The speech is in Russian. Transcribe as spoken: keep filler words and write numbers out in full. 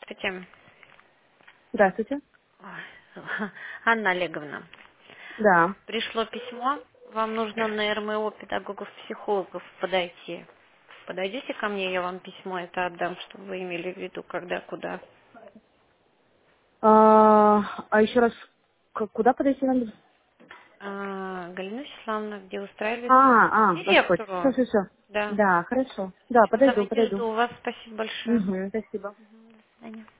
Здравствуйте. Здравствуйте. Ой, Анна Олеговна, Да. пришло письмо. Вам нужно на РМО педагогов-психологов подойти. Подойдете ко мне, я вам письмо это отдам, чтобы вы имели в виду, когда, куда. А, а еще раз, к- куда подойти надо? А, Галина Вячеславовна, где устраивается А, а, Господь. Все, директору. все, все. Да. Да, хорошо. Да, подойду, Давайте подойду. жду вас. Спасибо большое. Угу, спасибо. До свидания.